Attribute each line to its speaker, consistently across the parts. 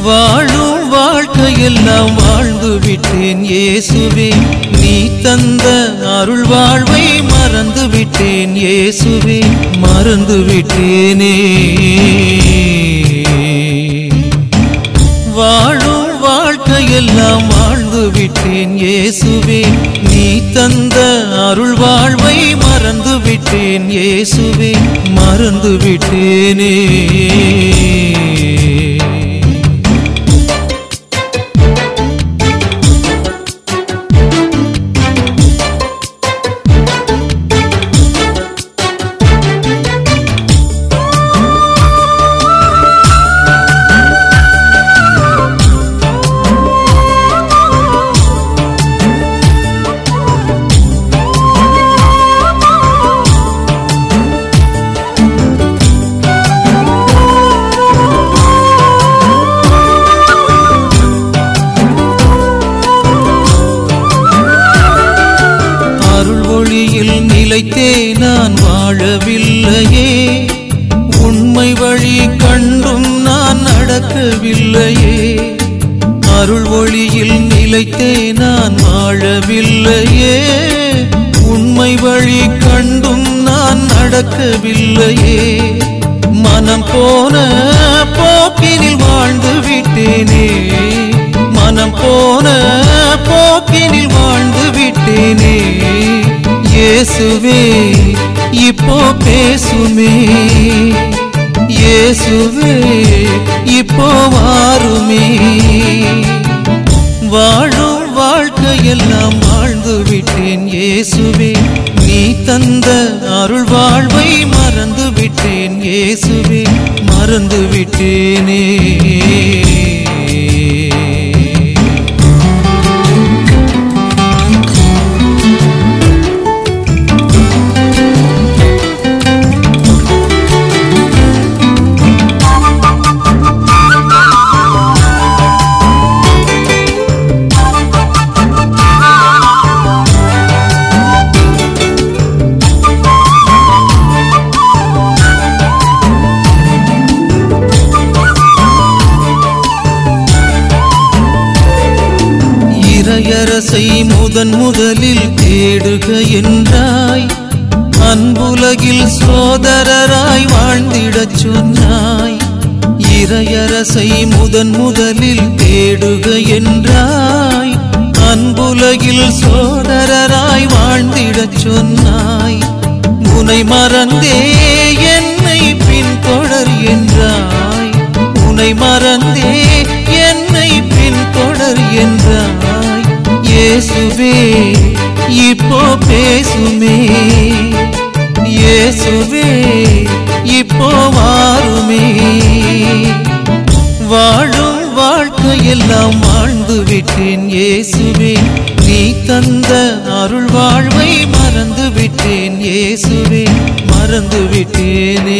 Speaker 1: வாழும் வாழ்க்கையெல்லாம் வாழ்ந்து விட்டேன் இயேசுவே, நீ தந்த அருள் வாழ்வை மறந்து விட்டேன் இயேசுவே, மறந்து விட்டேனே. வாழும் வாழ்க்கையெல்லாம் வாழ்ந்து விட்டேன் இயேசுவே, நீ தந்த அருள் வாழ்வை மறந்து விட்டேன் இயேசுவே, மறந்து விட்டேனே. நிலைத்தே நான் வாழவில்லையே, உண்மை வழி கண்டும் நான் நடக்கவில்லையே. அருள் ஒளியில் நிலைத்தே நான் வாழவில்லையே, உண்மை வழி கண்டும் நான் நடக்கவில்லையே. மனம் போன போக்கினில் வாழ்ந்து விட்டேனே, மனம் போன போக்கினில் வாழ்ந்து விட்டேனே. இயேசுவே இப்போ பேசுமே, இயேசுவே இப்போ வாருமே. வாழும் வாழ்க்கையெல்லாம் வாழ்ந்து விட்டேன் இயேசுவே, நீ தந்த அருள் வாழ்வை மறந்து விட்டேன் இயேசுவே, மறந்து விட்டேனே. இறையரசை முதன் முதலில் தேடுக என்றாய், அன்புலகில் சோதரராய் வாழ்ந்திடச் சொன்னாய். இறையரசை முதன் முதலில் தேடுக என்றாய், அன்புலகில் சோதரராய் வாழ்ந்திடச் சொன்னாய். உனை மறந்தே என்னை பின்தொடர் என்றாய், உனை மறந்தே என்னை பின்தொடர் என்றாய். இயேசுவே இப்போ பேசுமே, இயேசுவே இப்போ வாருமே. வாழும் வாழ்க்கையெல்லாம் வாழ்ந்து விட்டேன் இயேசுவே, நீ தந்த அருள் வாழ்வை மறந்து விட்டேன் இயேசுவே, மறந்து விட்டேனே.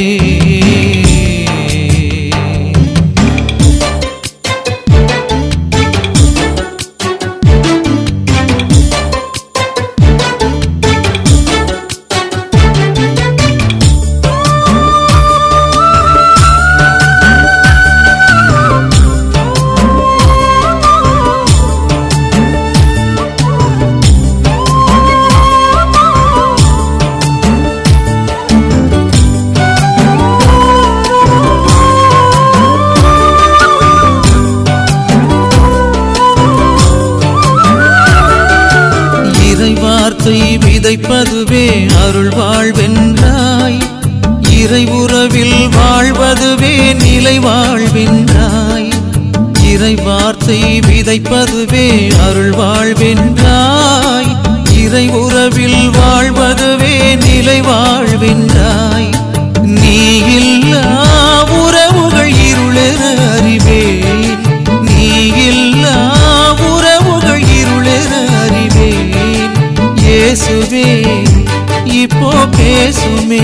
Speaker 1: வார்த்தை விதைப்பதுவே அருள் வாழ்வென்றாய், இறை உறவில் வாழ்வதுவே நிலை வாழ்வென்றாய். இறை வார்த்தை விதைப்பதுவே அருள் வாழ்வென்றாய், இறை உறவில் வாழ்வதுவே நிலை வாழ்வென்றாய். நீ இல்லா உறவுகள் இருளென அறிவேன், நீ இல்லா உறவுகள் இருளென அறிவேன். இயேசுவே இப்போ பேசுமே,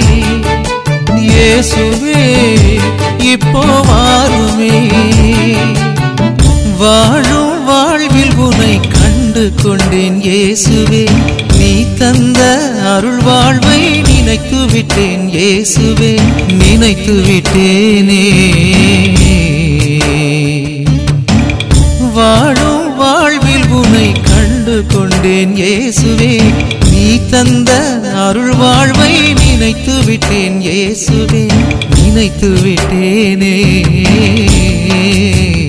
Speaker 1: இயேசுவே இப்போ வாருமே. வாழும் வாழ்வில் உனை கண்டு கொண்டேன் இயேசுவே, நீ தந்த அருள் வாழ்வை நினைத்து விட்டேன் இயேசுவே, நினைத்து விட்டேனே. வாழும் வாழ்வில் உனை கண்டு கொண்டேன் இயேசுவே நீ தந்த அருள் வாழ்வை நினைத்து விட்டேன் இயேசுவே நினைத்து விட்டேனே